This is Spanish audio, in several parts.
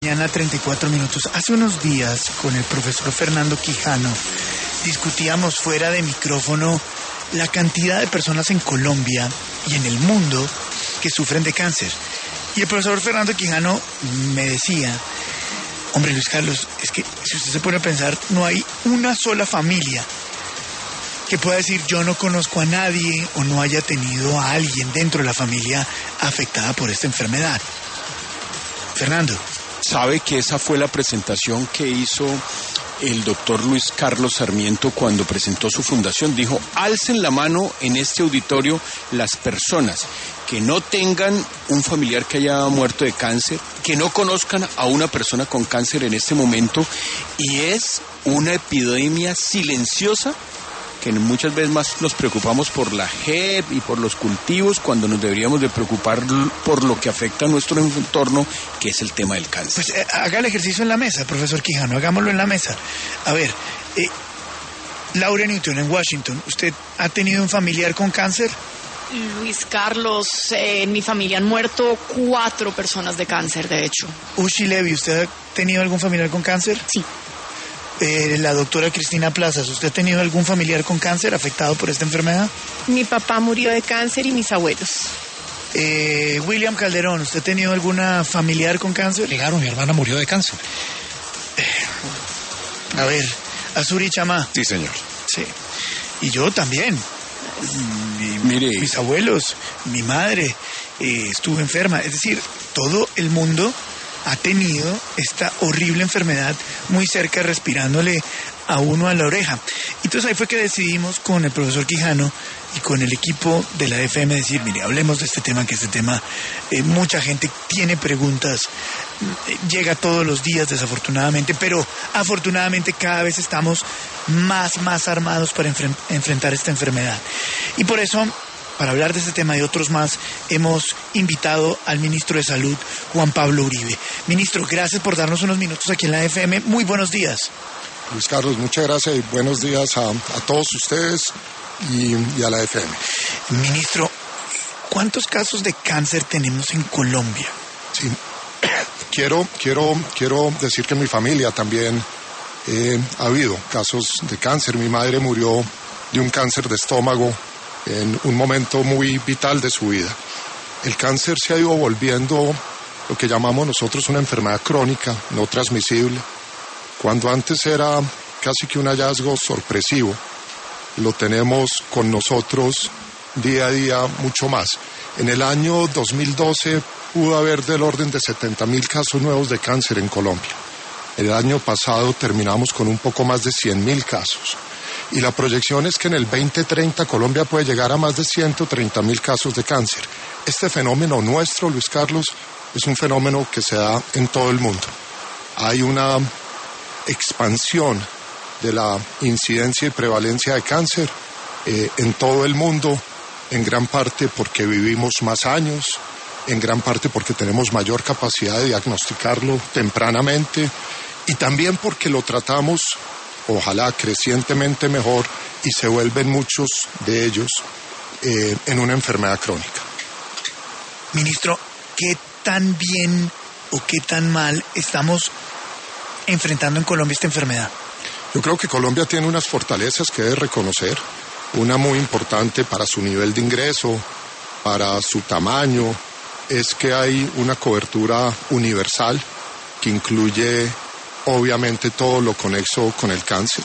Mañana 34 minutos. Hace unos días con el profesor Fernando Quijano discutíamos fuera de micrófono la cantidad de personas en Colombia y en el mundo que sufren de cáncer. Y el profesor Fernando Quijano me decía, hombre Luis Carlos, es que si usted se pone a pensar, no hay una sola familia que pueda decir yo no conozco a nadie o no haya tenido a alguien dentro de la familia afectada por esta enfermedad. Fernando. ¿Sabe que esa fue la presentación que hizo el doctor Luis Carlos Sarmiento cuando presentó su fundación? Dijo, alcen la mano en este auditorio las personas que no tengan un familiar que haya muerto de cáncer, que no conozcan a una persona con cáncer en este momento, y es una epidemia silenciosa que muchas veces más nos preocupamos por la JEP y por los cultivos cuando nos deberíamos de preocupar por lo que afecta a nuestro entorno, que es el tema del cáncer. Pues haga el ejercicio en la mesa, profesor Quijano, hagámoslo en la mesa. A ver, Laura Newton, en Washington, ¿usted ha tenido un familiar con cáncer? Luis Carlos, en mi familia han muerto 4 personas de cáncer, de hecho. Ushi Levy, ¿usted ha tenido algún familiar con cáncer? Sí. La doctora Cristina Plazas, ¿usted ha tenido algún familiar con cáncer afectado por esta enfermedad? Mi papá murió de cáncer y mis abuelos. William Calderón, ¿usted ha tenido alguna familiar con cáncer? Claro, mi hermana murió de cáncer. A ver, Azuri Chamá. Sí, señor. Sí. Y yo también. Mire, mis abuelos, mi madre estuvo enferma. Es decir, todo el mundo ha tenido esta horrible enfermedad muy cerca, respirándole a uno a la oreja. Entonces ahí fue que decidimos con el profesor Quijano y con el equipo de la FM decir, mire, hablemos de este tema, que este tema, mucha gente tiene preguntas, llega todos los días desafortunadamente, pero afortunadamente cada vez estamos más armados para enfrentar esta enfermedad. Y por eso, para hablar de este tema y otros más, hemos invitado al ministro de Salud, Juan Pablo Uribe. Ministro, gracias por darnos unos minutos aquí en la FM. Muy buenos días. Luis Carlos, muchas gracias y buenos días a todos ustedes y a la FM. Ministro, ¿cuántos casos de cáncer tenemos en Colombia? Sí, quiero decir que en mi familia también ha habido casos de cáncer. Mi madre murió de un cáncer de estómago en un momento muy vital de su vida. El cáncer se ha ido volviendo lo que llamamos nosotros una enfermedad crónica, no transmisible. Cuando antes era casi que un hallazgo sorpresivo, lo tenemos con nosotros día a día mucho más. En el año 2012 pudo haber del orden de 70.000 casos nuevos de cáncer en Colombia. El año pasado terminamos con un poco más de 100.000 casos. Y la proyección es que en el 2030 Colombia puede llegar a más de 130.000 casos de cáncer. Este fenómeno nuestro, Luis Carlos, es un fenómeno que se da en todo el mundo. Hay una expansión de la incidencia y prevalencia de cáncer en todo el mundo, en gran parte porque vivimos más años, en gran parte porque tenemos mayor capacidad de diagnosticarlo tempranamente y también porque lo tratamos, ojalá crecientemente mejor, y se vuelven muchos de ellos en una enfermedad crónica. Ministro, ¿qué tan bien o qué tan mal estamos enfrentando en Colombia esta enfermedad? Yo creo que Colombia tiene unas fortalezas que debe reconocer. Una muy importante para su nivel de ingreso, para su tamaño, es que hay una cobertura universal que incluye obviamente todo lo conexo con el cáncer.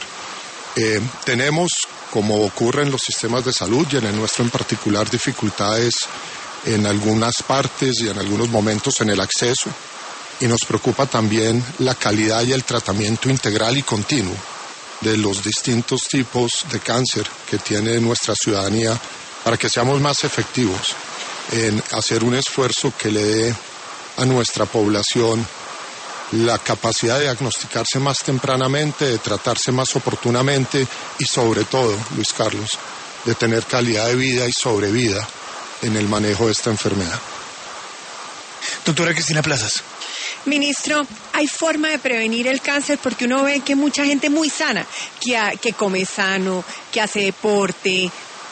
Tenemos, como ocurre en los sistemas de salud y en el nuestro en particular, dificultades en algunas partes y en algunos momentos en el acceso, y nos preocupa también la calidad y el tratamiento integral y continuo de los distintos tipos de cáncer que tiene nuestra ciudadanía, para que seamos más efectivos en hacer un esfuerzo que le dé a nuestra población la capacidad de diagnosticarse más tempranamente, de tratarse más oportunamente y sobre todo, Luis Carlos, de tener calidad de vida y sobrevida en el manejo de esta enfermedad. Doctora Cristina Plazas. Ministro, ¿hay forma de prevenir el cáncer? Porque uno ve que mucha gente muy sana, que come sano, que hace deporte,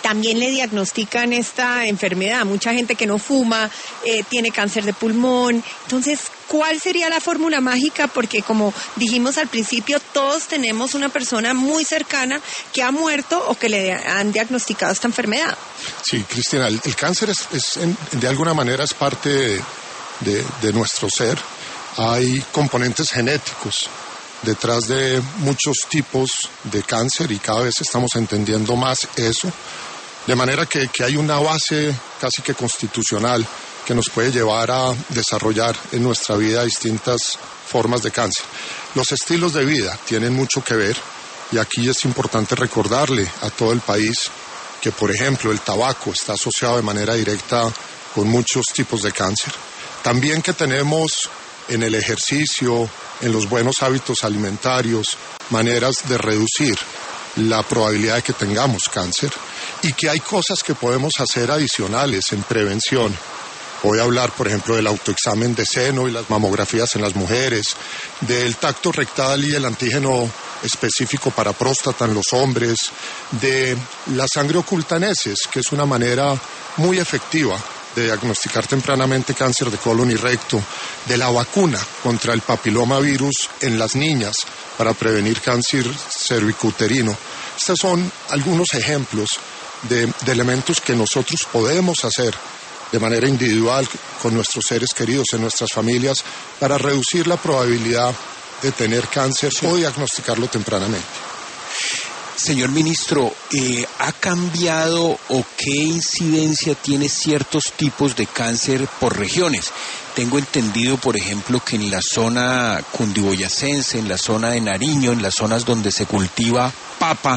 también le diagnostican esta enfermedad. Mucha gente que no fuma tiene cáncer de pulmón. Entonces, ¿cuál sería la fórmula mágica? Porque como dijimos al principio, todos tenemos una persona muy cercana que ha muerto o que le han diagnosticado esta enfermedad. Sí, Cristina, el cáncer de alguna manera es parte de nuestro ser. Hay componentes genéticos detrás de muchos tipos de cáncer y cada vez estamos entendiendo más eso. De manera que hay una base casi que constitucional que nos puede llevar a desarrollar en nuestra vida distintas formas de cáncer. Los estilos de vida tienen mucho que ver y aquí es importante recordarle a todo el país que, por ejemplo, el tabaco está asociado de manera directa con muchos tipos de cáncer. También que tenemos en el ejercicio, en los buenos hábitos alimentarios, maneras de reducir la probabilidad de que tengamos cáncer y que hay cosas que podemos hacer adicionales en prevención. Voy a hablar, por ejemplo, del autoexamen de seno y las mamografías en las mujeres, del tacto rectal y el antígeno específico para próstata en los hombres, de la sangre oculta en heces, que es una manera muy efectiva de diagnosticar tempranamente cáncer de colon y recto, de la vacuna contra el papilomavirus en las niñas para prevenir cáncer cervicuterino. Estos son algunos ejemplos de elementos que nosotros podemos hacer de manera individual con nuestros seres queridos, en nuestras familias, para reducir la probabilidad de tener cáncer o diagnosticarlo tempranamente. Señor ministro, ¿ha cambiado o qué incidencia tiene ciertos tipos de cáncer por regiones? Tengo entendido, por ejemplo, que en la zona cundiboyacense, en la zona de Nariño, en las zonas donde se cultiva papa,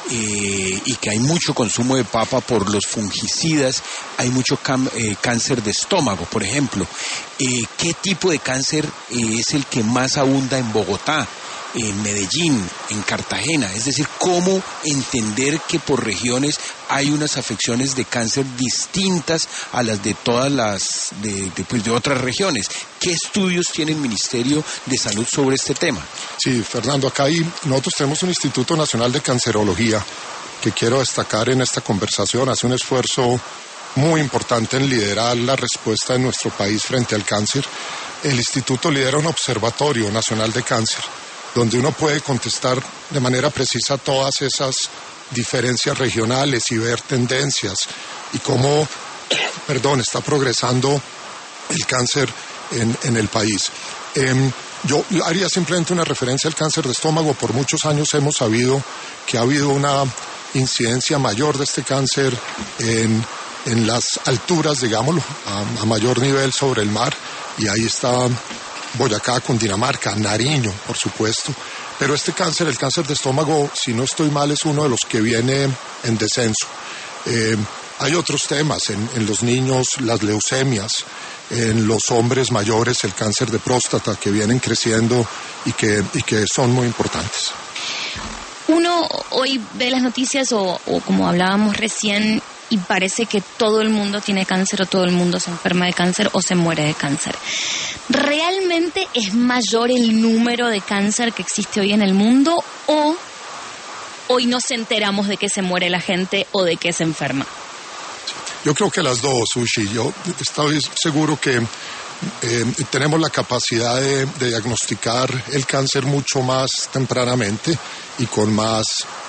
y que hay mucho consumo de papa por los fungicidas, hay mucho cáncer de estómago, por ejemplo. ¿Qué tipo de cáncer es el que más abunda en Bogotá, en Medellín, en Cartagena? Es decir, ¿cómo entender que por regiones hay unas afecciones de cáncer distintas a las de todas las de otras regiones? ¿Qué estudios tiene el Ministerio de Salud sobre este tema? Sí, Fernando, nosotros tenemos un Instituto Nacional de Cancerología que quiero destacar en esta conversación. Hace un esfuerzo muy importante en liderar la respuesta de nuestro país frente al cáncer. El instituto lidera un observatorio nacional de cáncer, donde uno puede contestar de manera precisa todas esas diferencias regionales y ver tendencias y cómo está progresando el cáncer en el país. Yo haría simplemente una referencia al cáncer de estómago. Por muchos años hemos sabido que ha habido una incidencia mayor de este cáncer en las alturas, digámoslo, a mayor nivel sobre el mar, y ahí está Boyacá, Cundinamarca, Nariño, por supuesto. Pero este cáncer, el cáncer de estómago, si no estoy mal, es uno de los que viene en descenso. Hay otros temas, en los niños, las leucemias, en los hombres mayores, el cáncer de próstata, que vienen creciendo y que son muy importantes. Uno hoy ve las noticias o como hablábamos recién, y parece que todo el mundo tiene cáncer o todo el mundo se enferma de cáncer o se muere de cáncer. ¿Realmente es mayor el número de cáncer que existe hoy en el mundo o hoy nos enteramos de que se muere la gente o de que se enferma? Yo creo que las dos, Ushi. Yo estoy seguro que tenemos la capacidad de diagnosticar el cáncer mucho más tempranamente y con más,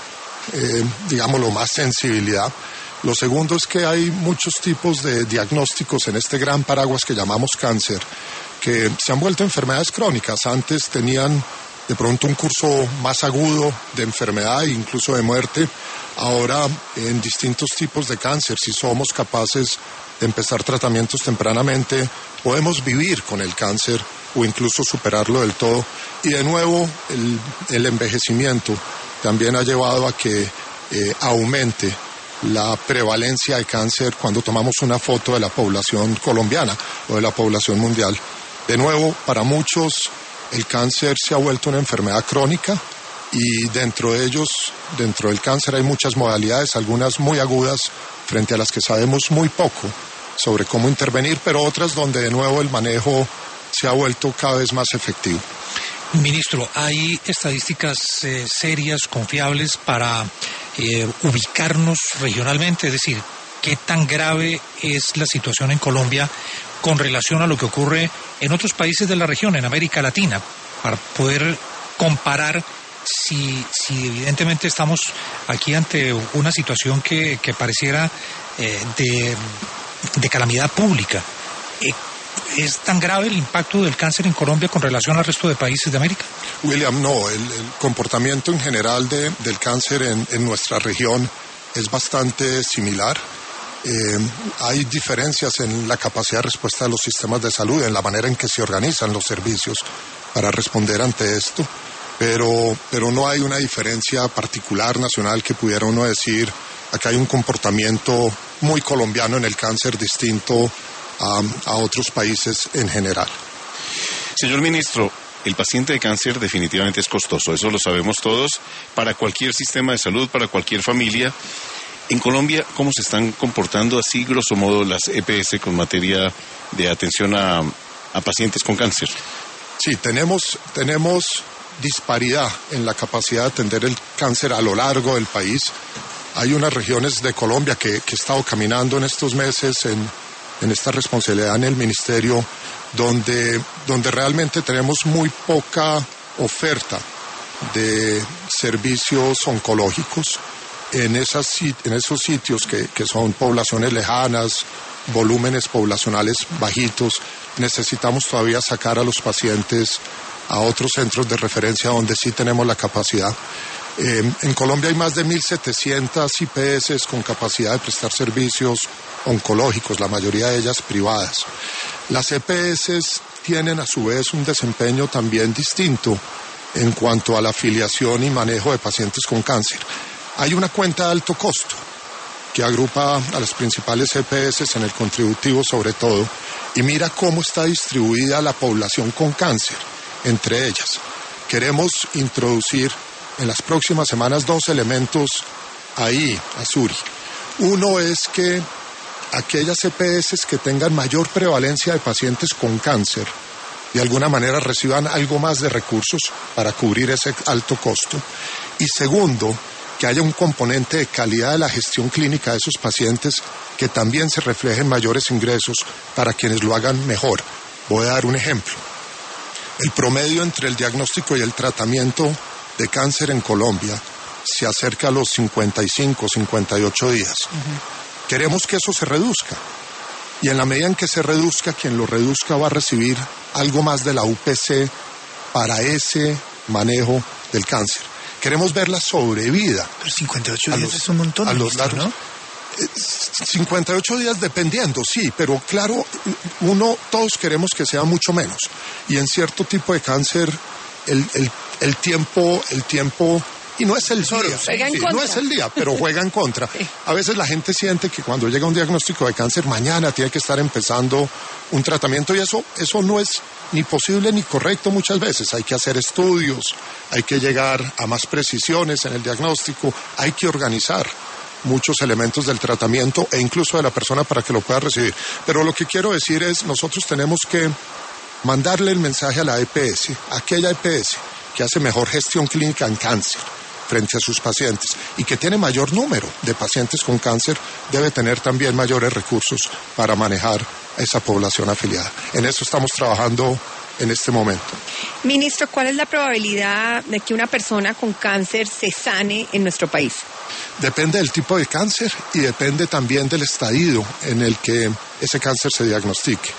más sensibilidad. Lo segundo es que hay muchos tipos de diagnósticos en este gran paraguas que llamamos cáncer, que se han vuelto enfermedades crónicas. Antes tenían de pronto un curso más agudo de enfermedad e incluso de muerte. Ahora, en distintos tipos de cáncer, si somos capaces de empezar tratamientos tempranamente, podemos vivir con el cáncer o incluso superarlo del todo. Y de nuevo, el envejecimiento también ha llevado a que aumente la prevalencia de cáncer cuando tomamos una foto de la población colombiana o de la población mundial. De nuevo, para muchos el cáncer se ha vuelto una enfermedad crónica y dentro del cáncer hay muchas modalidades, algunas muy agudas frente a las que sabemos muy poco sobre cómo intervenir, pero otras donde de nuevo el manejo se ha vuelto cada vez más efectivo. Ministro, ¿hay estadísticas serias, confiables para ubicarnos regionalmente, es decir, qué tan grave es la situación en Colombia con relación a lo que ocurre en otros países de la región, en América Latina, para poder comparar si evidentemente estamos aquí ante una situación que pareciera de calamidad pública. ¿Es tan grave el impacto del cáncer en Colombia con relación al resto de países de América? William, no, el comportamiento en general del cáncer en nuestra región es bastante similar. Hay diferencias en la capacidad de respuesta de los sistemas de salud, en la manera en que se organizan los servicios para responder ante esto, pero no hay una diferencia particular nacional que pudiera uno decir, acá hay un comportamiento muy colombiano en el cáncer distinto a otros países en general. Señor ministro, el paciente de cáncer definitivamente es costoso, eso lo sabemos todos, para cualquier sistema de salud, para cualquier familia. En Colombia, ¿cómo se están comportando así, grosso modo, las EPS con materia de atención a pacientes con cáncer? Sí, tenemos disparidad en la capacidad de atender el cáncer a lo largo del país. Hay unas regiones de Colombia que he estado caminando en estos meses en esta responsabilidad en el ministerio, donde realmente tenemos muy poca oferta de servicios oncológicos en esos sitios que son poblaciones lejanas, volúmenes poblacionales bajitos. Necesitamos todavía sacar a los pacientes a otros centros de referencia donde sí tenemos la capacidad. En Colombia hay más de 1.700 IPS con capacidad de prestar servicios oncológicos, la mayoría de ellas privadas. Las EPS tienen a su vez un desempeño también distinto en cuanto a la afiliación y manejo de pacientes con cáncer. Hay una cuenta de alto costo que agrupa a las principales EPS en el contributivo sobre todo y mira cómo está distribuida la población con cáncer entre ellas. Queremos introducir en las próximas semanas 2 elementos ahí, Azuri. Uno es que aquellas EPS que tengan mayor prevalencia de pacientes con cáncer, de alguna manera reciban algo más de recursos para cubrir ese alto costo. Y segundo, que haya un componente de calidad de la gestión clínica de esos pacientes que también se reflejen mayores ingresos para quienes lo hagan mejor. Voy a dar un ejemplo. El promedio entre el diagnóstico y el tratamiento de cáncer en Colombia se acerca a los 55, 58 días. Queremos que eso se reduzca. Y en la medida en que se reduzca, quien lo reduzca va a recibir algo más de la UPC para ese manejo del cáncer. Queremos ver la sobrevida. Pero 58 días es un montón. A los largos, ¿no? 58 días dependiendo, sí, pero claro, todos queremos que sea mucho menos. Y en cierto tipo de cáncer, el tiempo, y no es el día, no es el día, pero juega en contra. A veces la gente siente que cuando llega un diagnóstico de cáncer, mañana tiene que estar empezando un tratamiento y eso no es ni posible ni correcto muchas veces. Hay que hacer estudios, hay que llegar a más precisiones en el diagnóstico, hay que organizar muchos elementos del tratamiento e incluso de la persona para que lo pueda recibir. Pero lo que quiero decir es, nosotros tenemos que mandarle el mensaje a la EPS, aquella EPS que hace mejor gestión clínica en cáncer frente a sus pacientes y que tiene mayor número de pacientes con cáncer, debe tener también mayores recursos para manejar a esa población afiliada. En eso estamos trabajando en este momento. Ministro, ¿cuál es la probabilidad de que una persona con cáncer se sane en nuestro país? Depende del tipo de cáncer y depende también del estadio en el que ese cáncer se diagnostique.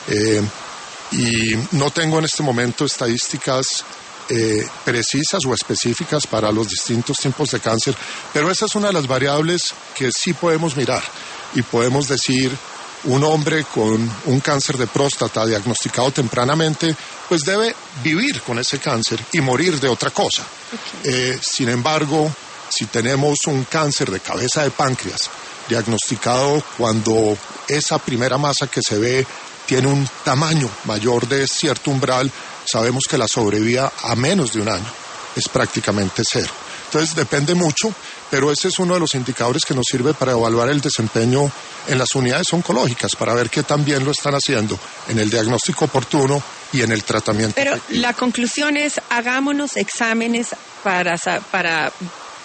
Y no tengo en este momento estadísticas precisas o específicas para los distintos tipos de cáncer, pero esa es una de las variables que sí podemos mirar y podemos decir, un hombre con un cáncer de próstata diagnosticado tempranamente, pues debe vivir con ese cáncer y morir de otra cosa. Sin embargo, si tenemos un cáncer de cabeza de páncreas diagnosticado cuando esa primera masa que se ve tiene un tamaño mayor de cierto umbral, sabemos que la sobrevida a menos de un año es prácticamente cero. Entonces depende mucho, pero ese es uno de los indicadores que nos sirve para evaluar el desempeño en las unidades oncológicas, para ver qué tan bien lo están haciendo en el diagnóstico oportuno y en el tratamiento. Pero la conclusión es, hagámonos exámenes para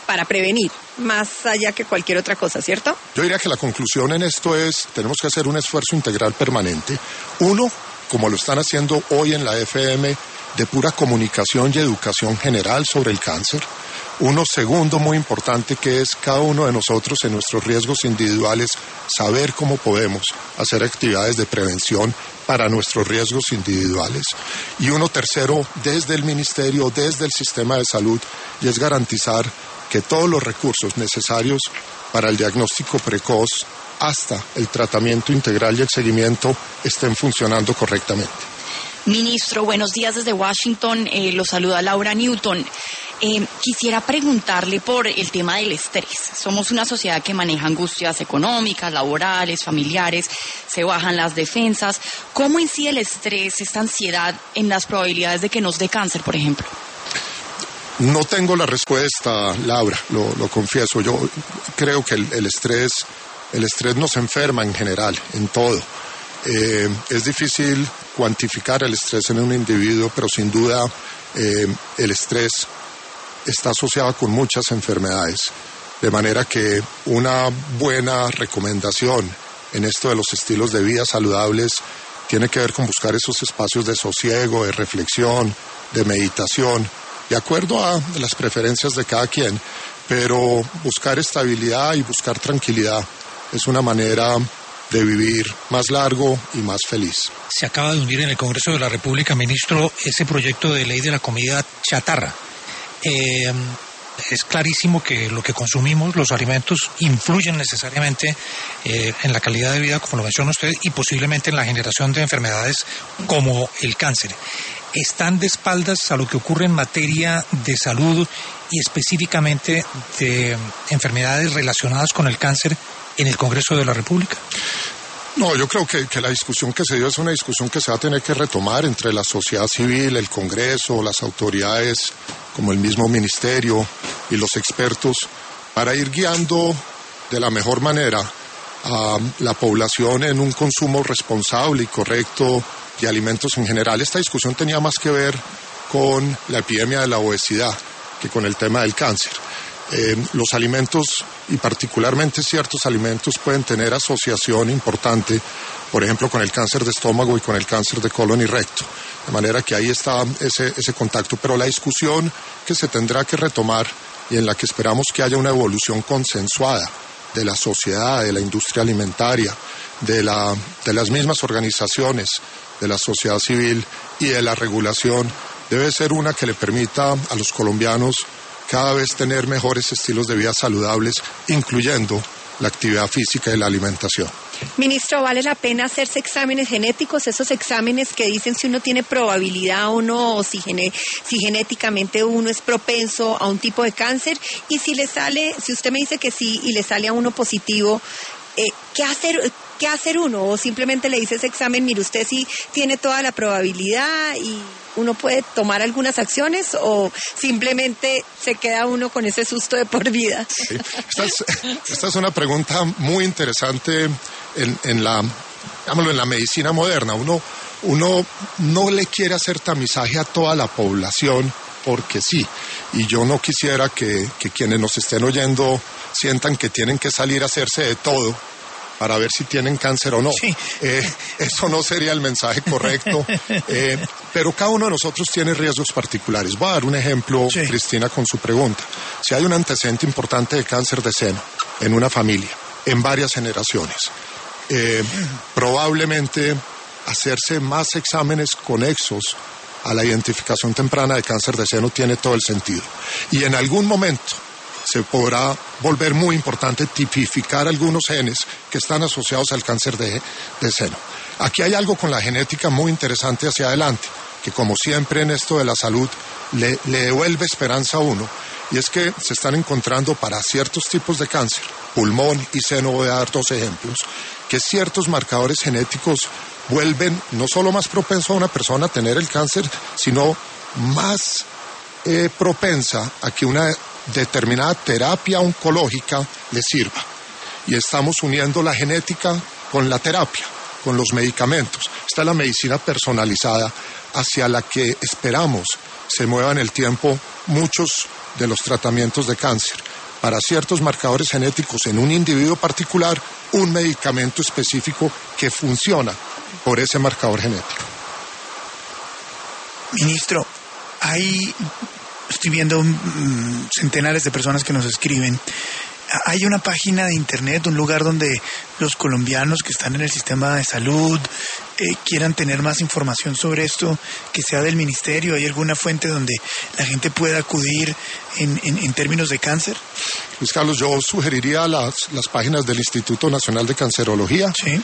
para prevenir, más allá que cualquier otra cosa, ¿cierto? Yo diría que la conclusión en esto es, tenemos que hacer un esfuerzo integral permanente. Uno, como lo están haciendo hoy en la FM, de pura comunicación y educación general sobre el cáncer. Uno, segundo, muy importante, que es cada uno de nosotros en nuestros riesgos individuales, saber cómo podemos hacer actividades de prevención para nuestros riesgos individuales. Y uno, tercero, desde el Ministerio, desde el sistema de salud, y es garantizar que todos los recursos necesarios para el diagnóstico precoz hasta el tratamiento integral y el seguimiento estén funcionando correctamente. Ministro, buenos días desde Washington. Lo saluda Laura Newton. Quisiera preguntarle por el tema del estrés. Somos una sociedad que maneja angustias económicas, laborales, familiares, se bajan las defensas. ¿Cómo incide el estrés, esta ansiedad, en las probabilidades de que nos dé cáncer, por ejemplo? No tengo la respuesta, Laura, lo confieso. Yo creo que el estrés nos enferma en general, en todo. Es difícil cuantificar el estrés en un individuo, pero sin duda el estrés está asociado con muchas enfermedades. De manera que una buena recomendación en esto de los estilos de vida saludables tiene que ver con buscar esos espacios de sosiego, de reflexión, de meditación, de acuerdo a las preferencias de cada quien, pero buscar estabilidad y buscar tranquilidad es una manera de vivir más largo y más feliz. Se acaba de unir en el Congreso de la República, ministro, ese proyecto de ley de la comida chatarra. Es clarísimo que lo que consumimos, los alimentos, influyen necesariamente en la calidad de vida, como lo menciona usted, y posiblemente en la generación de enfermedades como el cáncer. ¿Están de espaldas a lo que ocurre en materia de salud y específicamente de enfermedades relacionadas con el cáncer en el Congreso de la República? No, yo creo que la discusión que se dio es una discusión que se va a tener que retomar entre la sociedad civil, el Congreso, las autoridades, como el mismo Ministerio y los expertos, para ir guiando de la mejor manera a la población en un consumo responsable y correcto de alimentos en general. Esta discusión tenía más que ver con la epidemia de la obesidad que con el tema del cáncer. Los alimentos, y particularmente ciertos alimentos, pueden tener asociación importante, por ejemplo, con el cáncer de estómago y con el cáncer de colon y recto. De manera que ahí está ese contacto. Pero la discusión que se tendrá que retomar y en la que esperamos que haya una evolución consensuada de la sociedad, de la industria alimentaria, de las mismas organizaciones, de la sociedad civil y de la regulación, debe ser una que le permita a los colombianos cada vez tener mejores estilos de vida saludables, incluyendo la actividad física y la alimentación. Ministro, ¿vale la pena hacerse exámenes genéticos? Esos exámenes que dicen si uno tiene probabilidad o no, o si genéticamente uno es propenso a un tipo de cáncer. Y si usted me dice que sí y le sale a uno positivo, ¿qué hacer uno? O simplemente le dice ese examen, mire, usted sí tiene toda la probabilidad y uno puede tomar algunas acciones, o simplemente se queda uno con ese susto de por vida. Sí. Esta es una pregunta muy interesante en la medicina moderna. Uno no le quiere hacer tamizaje a toda la población porque sí, y yo no quisiera que quienes nos estén oyendo sientan que tienen que salir a hacerse de todo para ver si tienen cáncer o no. Sí. Eso no sería el mensaje correcto. Pero cada uno de nosotros tiene riesgos particulares. Voy a dar un ejemplo, sí, Cristina, con su pregunta. Si hay un antecedente importante de cáncer de seno en una familia, en varias generaciones, probablemente hacerse más exámenes conexos a la identificación temprana de cáncer de seno tiene todo el sentido. Y en algún momento se podrá volver muy importante tipificar algunos genes que están asociados al cáncer de seno. Aquí hay algo con la genética muy interesante hacia adelante, que como siempre en esto de la salud le devuelve esperanza a uno, y es que se están encontrando para ciertos tipos de cáncer, pulmón y seno, voy a dar dos ejemplos, que ciertos marcadores genéticos vuelven no solo más propenso a una persona a tener el cáncer, sino más propensa a que una determinada terapia oncológica le sirva. Y estamos uniendo la genética con la terapia, con los medicamentos. Esta es la medicina personalizada hacia la que esperamos se mueva en el tiempo muchos de los tratamientos de cáncer. para ciertos marcadores genéticos en un individuo particular un medicamento específico que funciona por ese marcador genético. Ministro, estoy viendo centenares de personas que nos escriben. Hay una página de internet, un lugar donde los colombianos que están en el sistema de salud quieran tener más información sobre esto, que sea del ministerio. ¿Hay alguna fuente donde la gente pueda acudir en términos de cáncer? Luis Carlos, yo sugeriría las páginas del Instituto Nacional de Cancerología. Sí.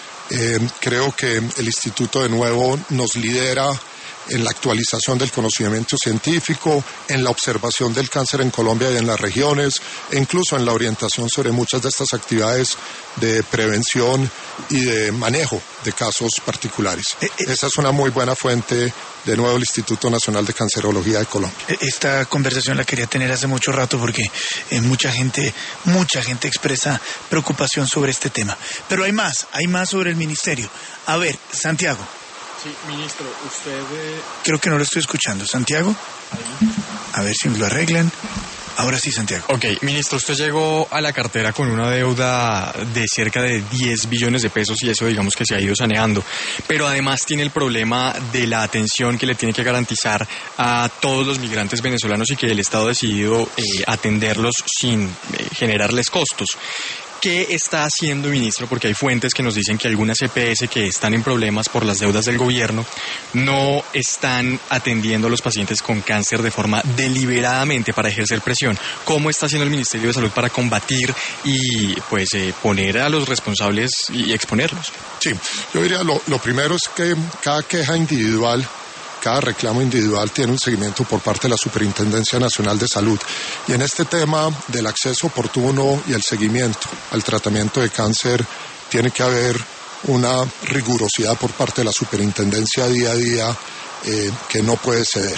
Creo que el instituto de nuevo nos lidera en la actualización del conocimiento científico, en la observación del cáncer en Colombia y en las regiones, e incluso en la orientación sobre muchas de estas actividades de prevención y de manejo de casos particulares. Esa es una muy buena fuente, de nuevo, el Instituto Nacional de Cancerología de Colombia. Esta conversación la quería tener hace mucho rato porque mucha gente expresa preocupación sobre este tema. Pero hay más sobre el ministerio. A ver, Santiago. Sí, ministro, usted... Creo que no lo estoy escuchando. ¿Santiago? Ahí. A ver si lo arreglan. Ahora sí, Santiago. Ok, ministro, usted llegó a la cartera con una deuda de cerca de 10 billones de pesos y eso digamos que se ha ido saneando. Pero además tiene el problema de la atención que le tiene que garantizar a todos los migrantes venezolanos y que el Estado ha decidido atenderlos sin generarles costos. ¿Qué está haciendo, ministro? Porque hay fuentes que nos dicen que algunas EPS que están en problemas por las deudas del gobierno no están atendiendo a los pacientes con cáncer de forma deliberadamente para ejercer presión. ¿Cómo está haciendo el Ministerio de Salud para combatir y poner a los responsables y exponerlos? Sí, yo diría lo primero es que cada queja individual, cada reclamo individual tiene un seguimiento por parte de la Superintendencia Nacional de Salud. Y en este tema del acceso oportuno y el seguimiento al tratamiento de cáncer, tiene que haber una rigurosidad por parte de la Superintendencia día a día que no puede ceder.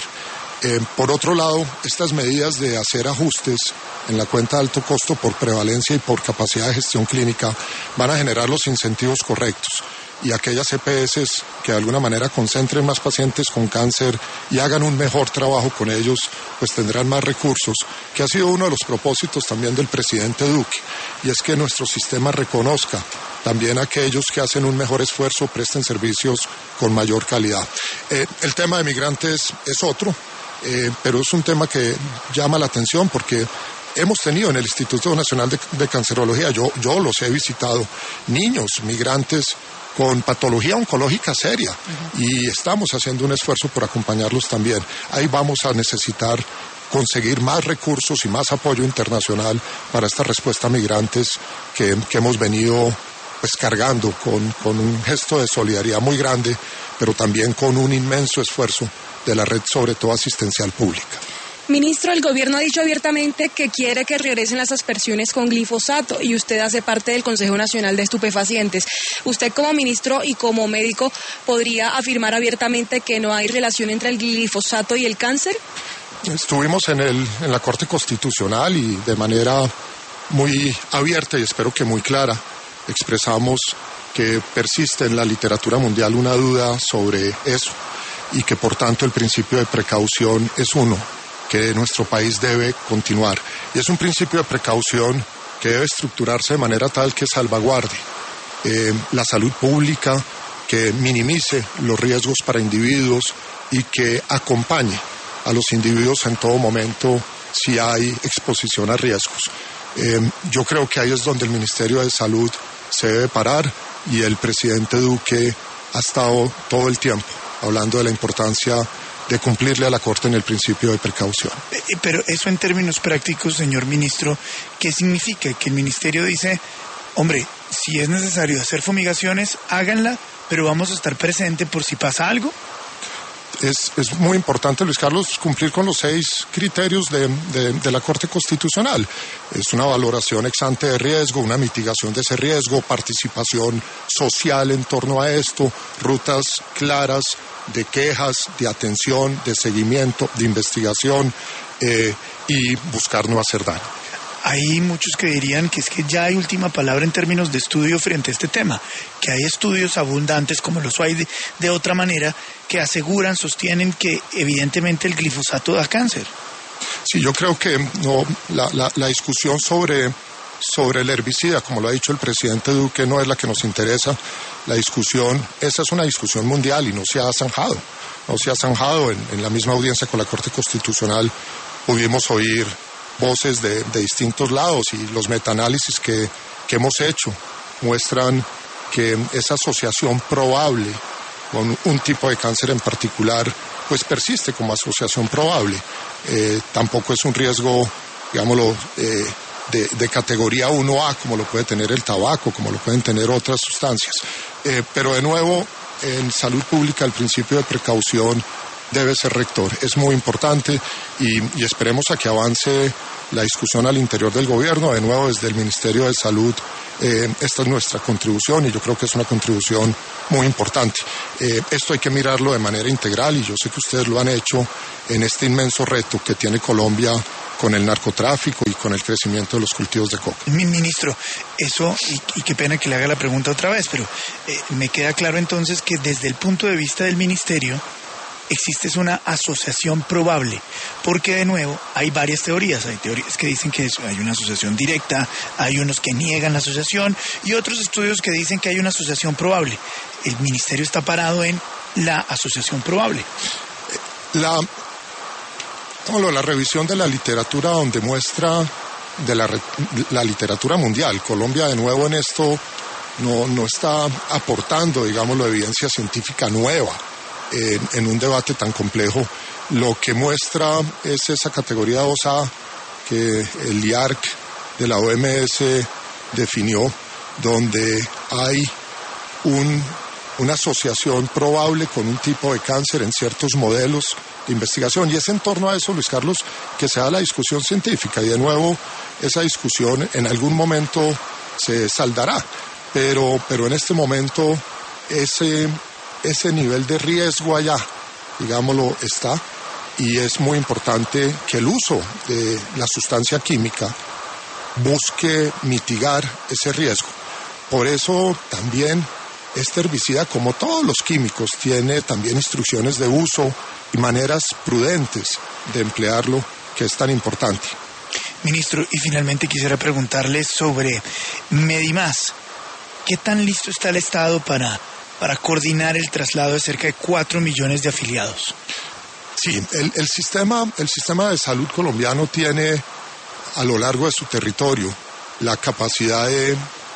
Por otro lado, estas medidas de hacer ajustes en la cuenta de alto costo por prevalencia y por capacidad de gestión clínica van a generar los incentivos correctos. Y aquellas EPS que de alguna manera concentren más pacientes con cáncer y hagan un mejor trabajo con ellos, pues tendrán más recursos, que ha sido uno de los propósitos también del presidente Duque, y es que nuestro sistema reconozca también a aquellos que hacen un mejor esfuerzo, presten servicios con mayor calidad. El tema de migrantes es otro, pero es un tema que llama la atención porque hemos tenido en el Instituto Nacional de Cancerología, yo los he visitado, niños migrantes con patología oncológica seria, y estamos haciendo un esfuerzo por acompañarlos también. Ahí vamos a necesitar conseguir más recursos y más apoyo internacional para esta respuesta a migrantes que hemos venido cargando con un gesto de solidaridad muy grande, pero también con un inmenso esfuerzo de la red, sobre todo asistencial pública. Ministro, el gobierno ha dicho abiertamente que quiere que regresen las aspersiones con glifosato y usted hace parte del Consejo Nacional de Estupefacientes. ¿Usted como ministro y como médico podría afirmar abiertamente que no hay relación entre el glifosato y el cáncer? Estuvimos en la Corte Constitucional y de manera muy abierta y espero que muy clara expresamos que persiste en la literatura mundial una duda sobre eso y que por tanto el principio de precaución es uno que nuestro país debe continuar. Y es un principio de precaución que debe estructurarse de manera tal que salvaguarde la salud pública, que minimice los riesgos para individuos y que acompañe a los individuos en todo momento si hay exposición a riesgos. Yo creo que ahí es donde el Ministerio de Salud se debe parar y el presidente Duque ha estado todo el tiempo hablando de la importancia de cumplirle a la Corte en el principio de precaución. Pero eso en términos prácticos, señor ministro, ¿qué significa? Que el ministerio dice, hombre, si es necesario hacer fumigaciones, háganla, pero vamos a estar presente por si pasa algo. Es muy importante, Luis Carlos, cumplir con los 6 criterios de la Corte Constitucional. Es una valoración ex ante de riesgo, una mitigación de ese riesgo, participación social en torno a esto, rutas claras de quejas, de atención, de seguimiento, de investigación y buscar no hacer daño. Hay muchos que dirían que es que ya hay última palabra en términos de estudio frente a este tema, que hay estudios abundantes, como los hay de otra manera, que aseguran, sostienen que evidentemente el glifosato da cáncer. Sí, yo creo que no, la discusión sobre el herbicida, como lo ha dicho el presidente Duque, no es la que nos interesa. La discusión, esa es una discusión mundial y no se ha zanjado. No se ha zanjado. En la misma audiencia con la Corte Constitucional pudimos oír voces de distintos lados, y los metaanálisis que hemos hecho muestran que esa asociación probable con un tipo de cáncer en particular pues persiste como asociación probable. Tampoco es un riesgo, digámoslo, de categoría 1A, como lo puede tener el tabaco, como lo pueden tener otras sustancias. Pero de nuevo, en salud pública el principio de precaución debe ser rector. Es muy importante y esperemos a que avance la discusión al interior del gobierno. De nuevo, desde el Ministerio de Salud, esta es nuestra contribución y yo creo que es una contribución muy importante. Esto hay que mirarlo de manera integral y yo sé que ustedes lo han hecho en este inmenso reto que tiene Colombia con el narcotráfico y con el crecimiento de los cultivos de coca. Ministro, eso, y qué pena que le haga la pregunta otra vez, pero me queda claro entonces que desde el punto de vista del Ministerio existe una asociación probable, porque de nuevo hay varias teorías. Hay teorías que dicen que hay una asociación directa, hay unos que niegan la asociación y otros estudios que dicen que hay una asociación probable. El Ministerio está parado en la asociación probable. La revisión de la literatura donde muestra de la literatura mundial, Colombia de nuevo en esto no está aportando, digámoslo, evidencia científica nueva en un debate tan complejo. Lo que muestra es esa categoría 2A que el IARC de la OMS definió, donde hay una asociación probable con un tipo de cáncer en ciertos modelos de investigación, y es en torno a eso, Luis Carlos, que se da la discusión científica, y de nuevo esa discusión en algún momento se saldará, pero en este momento ese nivel de riesgo allá, digámoslo, está, y es muy importante que el uso de la sustancia química busque mitigar ese riesgo. Por eso también este herbicida, como todos los químicos, tiene también instrucciones de uso y maneras prudentes de emplearlo, que es tan importante. Ministro, y finalmente quisiera preguntarle sobre Medimás. ¿Qué tan listo está el Estado para coordinar el traslado de cerca de 4 millones de afiliados? Sí, el sistema de salud colombiano tiene a lo largo de su territorio la capacidad de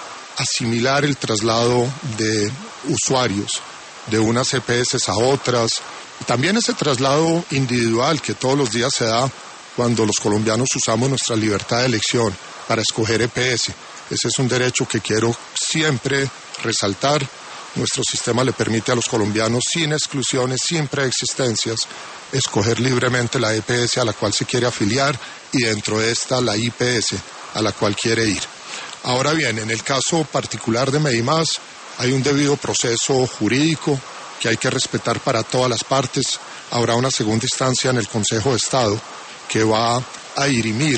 asimilar el traslado de usuarios de unas EPS a otras, y también ese traslado individual que todos los días se da cuando los colombianos usamos nuestra libertad de elección para escoger EPS. Ese es un derecho que quiero siempre resaltar. Nuestro sistema le permite a los colombianos, sin exclusiones, sin preexistencias, escoger libremente la EPS a la cual se quiere afiliar y dentro de esta la IPS a la cual quiere ir. Ahora bien, en el caso particular de Medimás hay un debido proceso jurídico que hay que respetar para todas las partes. Habrá una segunda instancia en el Consejo de Estado que va a dirimir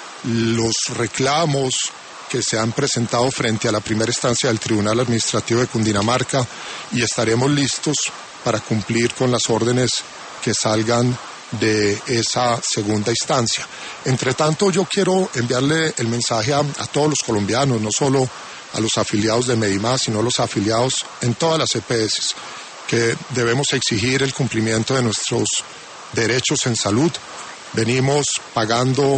los reclamos que se han presentado frente a la primera instancia del Tribunal Administrativo de Cundinamarca, y estaremos listos para cumplir con las órdenes que salgan de esa segunda instancia. Entre tanto, yo quiero enviarle el mensaje a todos los colombianos, no solo a los afiliados de Medimás, sino a los afiliados en todas las EPS, que debemos exigir el cumplimiento de nuestros derechos en salud. Venimos pagando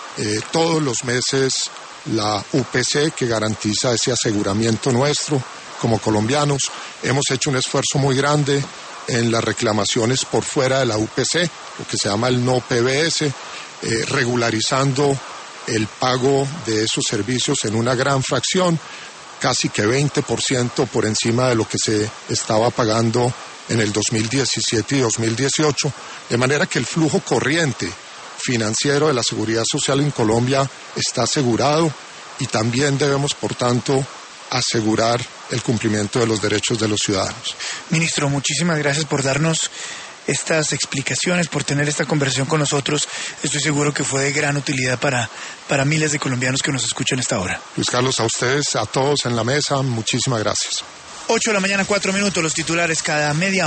todos los meses la UPC, que garantiza ese aseguramiento nuestro como colombianos. Hemos hecho un esfuerzo muy grande en las reclamaciones por fuera de la UPC, lo que se llama el no PBS, regularizando el pago de esos servicios en una gran fracción, casi que 20% por encima de lo que se estaba pagando en el 2017 y 2018, de manera que el flujo corriente financiero de la seguridad social en Colombia está asegurado, y también debemos, por tanto, asegurar el cumplimiento de los derechos de los ciudadanos. Ministro, muchísimas gracias por darnos estas explicaciones, por tener esta conversación con nosotros. Estoy seguro que fue de gran utilidad para miles de colombianos que nos escuchan a esta hora. Luis Carlos, a ustedes, a todos en la mesa, muchísimas gracias. 8 de la mañana, 4 minutos, los titulares cada media hora.